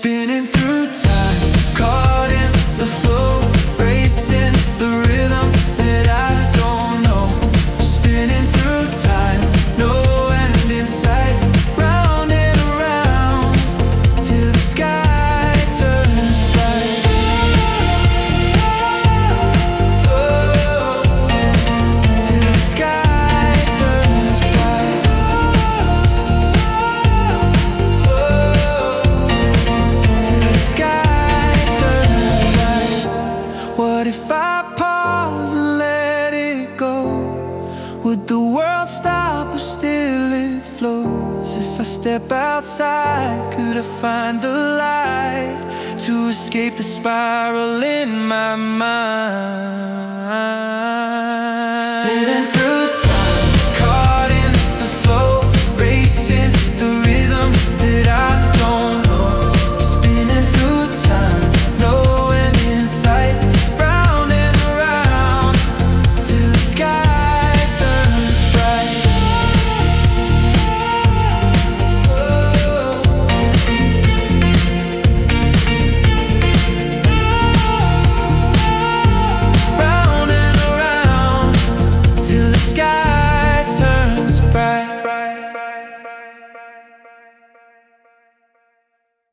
Spinning through time, caught in the flow, racing the rhythm that I don't know. Spinning through time, no end in sight, round and around till the sky turns bright. Oh, till the sky turns bright. What if I pause and let it go? Would the world stop or still it flows? If I step outside, could I find the light to escape the spiral in my mind?